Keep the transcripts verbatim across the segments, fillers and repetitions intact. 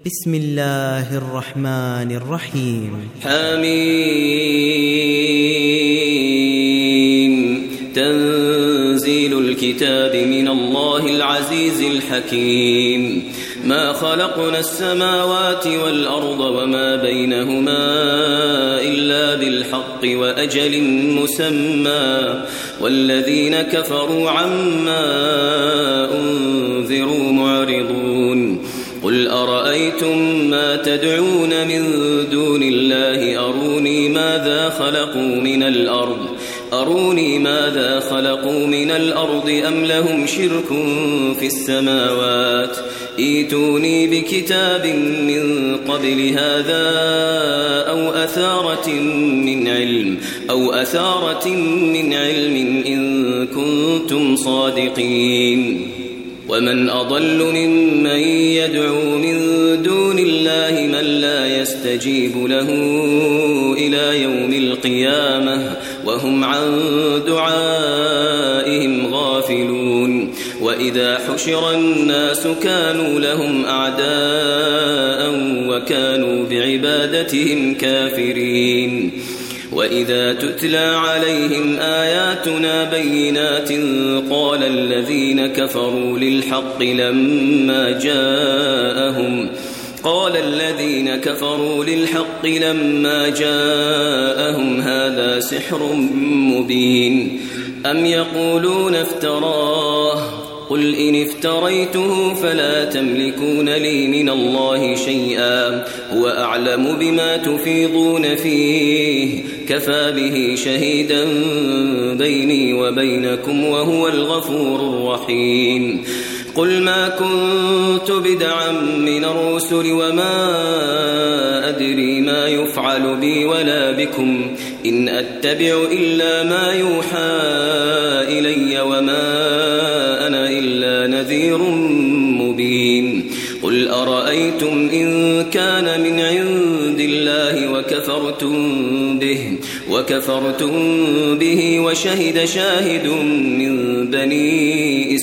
بسم الله الرحمن الرحيم. حميم. تنزيل الكتاب من الله العزيز الحكيم. ما خلقنا السماوات والأرض وما بينهما إلا بالحق وأجل مسمى والذين كفروا عما أنذروا معرضون. قل أرأيتم ما تدعون من دون الله أروني ماذا خلقوا من الأرض أروني ماذا خلقوا من الأرض أم لهم شرك في السماوات ائتوني بكتاب من قبل هذا أو أثارة من علم أو أثارة من علم إن كنتم صادقين. ومن أضل ممن يدعو من دون الله من لا يستجيب له إلى يوم القيامة وهم عن دعائهم غافلون. وإذا حشر الناس كانوا لهم أعداء وكانوا بعبادتهم كافرين. وإذا تتلى عليهم آياتنا بينات قال الذين كفروا للحق لما جاءهم قال الذين كفروا للحق لما جاءهم هذا سحر مبين أم يقولون افتراه قل إن افتريته فلا تملكون لي من الله شيئا هو أعلم بما تفيضون فيه كفى به شهيدا بيني وبينكم وهو الغفور الرحيم. قل ما كنت بدعا من الرسل وما أدري ما يفعل بي ولا بكم إن أتبع إلا ما يوحى إلي وما أنا إلا نذير مبين. قل أرأيتم إن كان من عند الله وكفرتم به وكفرتم به وشهد شاهد من بني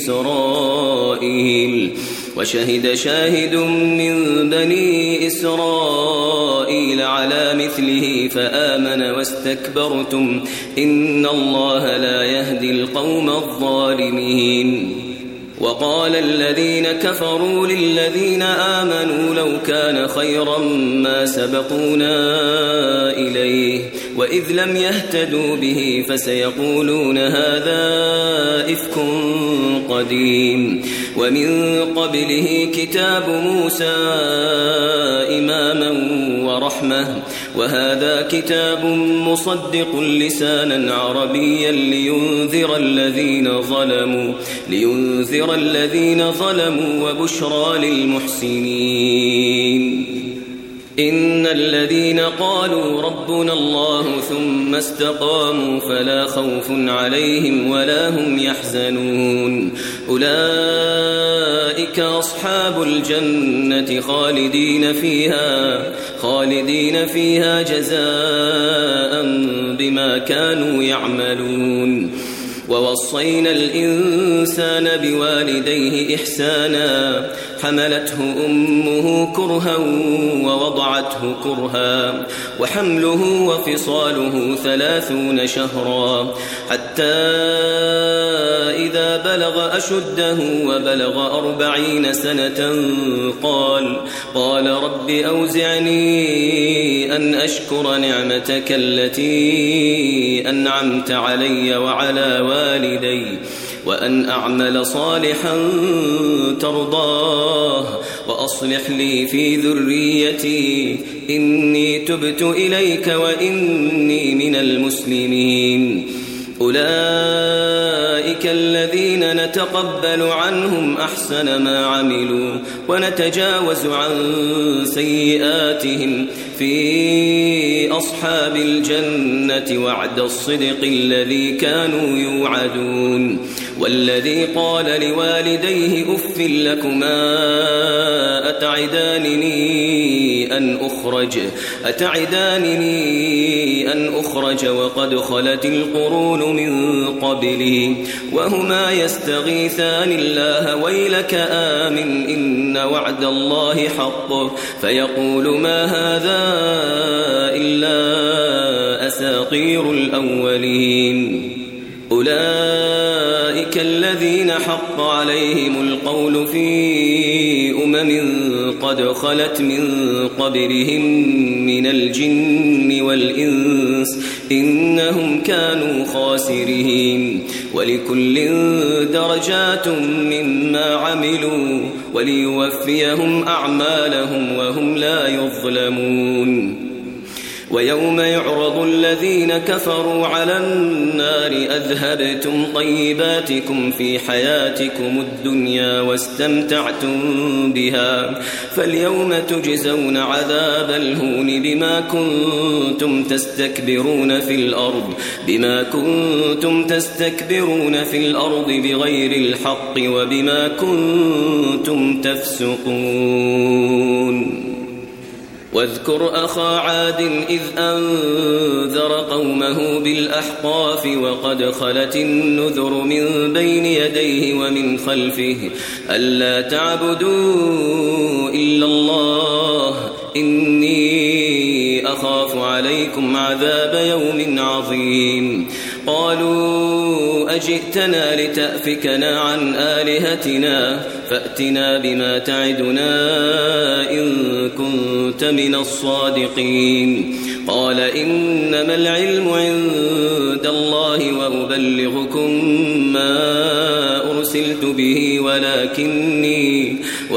إسرائيل وشهد شاهد من بني إسرائيل على مثله فآمن واستكبرتم إن الله لا يهدي القوم الظالمين. وقال الذين كفروا للذين آمنوا لو كان خيرا ما سبقونا إليه وإذ لم يهتدوا به فسيقولون هذا إفك قديم. ومن قبله كتاب موسى إماما ورحمة وهذا كتاب مصدق لسانا عربيا لينذر الذين ظلموا لينذر الذين ظلموا وبشرى للمحسنين. إن الذين قالوا ربنا الله ثم استقاموا فلا خوف عليهم ولا هم يحزنون أولئك أصحاب الجنة خالدين فيها خالدين فيها جزاء بما كانوا يعملون. ووصينا الإنسان بوالديه إحسانا حملته أمه كرها ووضعته كرها وحمله وفصاله ثلاثون شهرا حتى إذا بلغ أشده وبلغ أربعين سنة قال قال رب أوزعني أن أشكر نعمتك التي أنعمت علي وعلى والدي وأن أعمل صالحا ترضاه وأصلح لي في ذريتي إني تبت إليك وإني من المسلمين. أولئك الذين نتقبل عنهم أحسن ما عملوا ونتجاوز عن سيئاتهم في أصحاب الجنة وعد الصدق الذي كانوا يوعدون. والذي قال لوالديه أف لكما أتعدانني أن أخرج أتعدانني أن أخرج وقد خلت القرون من قبلي وهما يستغيثان الله ويلك آمن إن وعد الله حق فيقول ما هذا إلا أساطير الأولين أولئك الذين حق عليهم القول في أمم قد خلت من قبلهم من الجن والإنس إنهم كانوا خاسرين ولكل درجات مما عملوا وليوفيهم أعمالهم وهم لا يظلمون ويوم يعرض الذين كفروا على النار أذهبتم طيباتكم في حياتكم الدنيا واستمتعتم بها فاليوم تجزون عذاب الهون بما كنتم تستكبرون في الأرض بما كنتم تستكبرون في الأرض بغير الحق وبما كنتم تفسقون واذكر أخا عاد إذ أنذر قومه بالأحقاف وقد خلت النذر من بين يديه ومن خلفه ألا تعبدوا إلا الله إني أخاف عليكم عذاب يوم عظيم قالوا أجئتنا لتأفكنا عن آلهتنا فأتنا بما تعدنا إن كنت من الصادقين قال إنما العلم عند الله وأبلغكم ما أرسلت به ولكني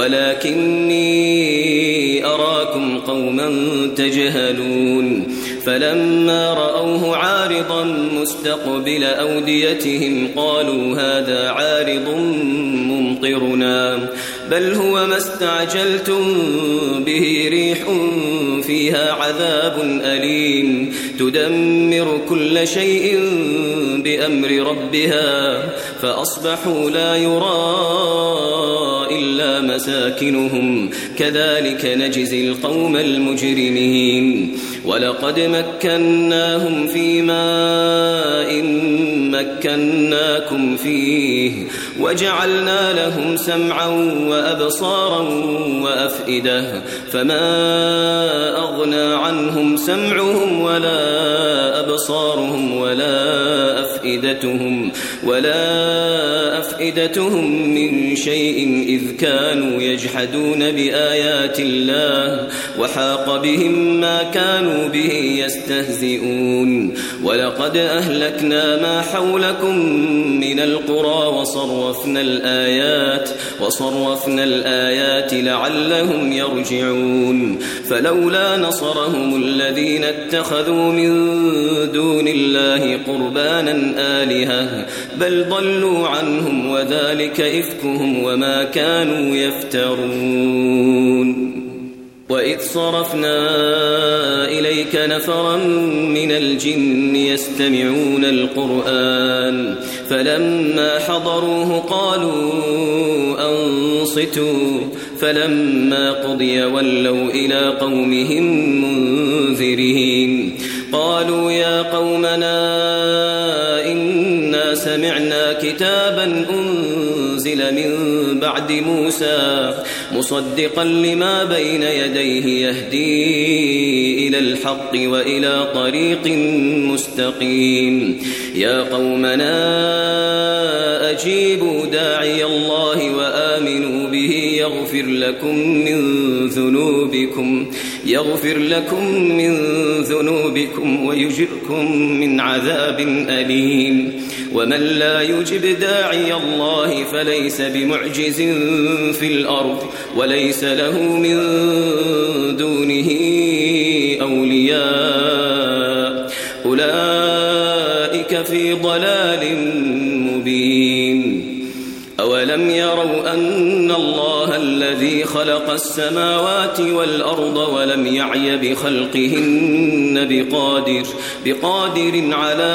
ولكني أراكم قوما تجهلون فلما رأوه عارضا مستقبل أوديتهم قالوا هذا عارض ممطرنا بل هو ما استعجلتم به ريح فيها عذاب أليم تدمر كل شيء بأمر ربها فأصبحوا لا يرى إلا مساكنهم كذلك نجزي القوم المجرمين ولقد مكناهم في ماء مكناكم فيه وجعلنا لهم سمعا وأبصارا وأفئدة فما أغنى عنهم سمعهم ولا أبصارهم ولا أفئدتهم ولا أفئدتهم من شيء إذ كانوا يجحدون بآيات الله وحاق بهم ما كانوا به يستهزئون ولقد أهلكنا ما حولكم من القرى وصرفنا الآيات وصرفنا الآيات لعلهم يرجعون فلولا نصرهم الذين اتخذوا من دون الله قربانا آلهة بل ضلوا عنهم وذلك إفكهم وما كانوا يفترون وإذ صرفنا إليك نفرا من الجن يستمعون القرآن فلما حضروه قالوا أنصتوا فلما قضي ولوا إلى قومهم منذرين قالوا يا قومنا إنا سمعنا كتابا أنزل من بعد موسى مصدقا لما بين يديه يهدي إلى الحق وإلى طريق مستقيم يا قومنا أجيبوا داعي الله وآمنوا به يغفر لكم من ذنوبكم يغفر لكم من ذنوبكم ويجركم من عذاب أليم ومن لا يجب داعي الله فليس بمعجز في الأرض وليس له من دونه أولياء أولئك في ضلال مبين أولم يروا أن الله الذي خلق السماوات والأرض ولم يعي بخلقهن بقادر بقادر على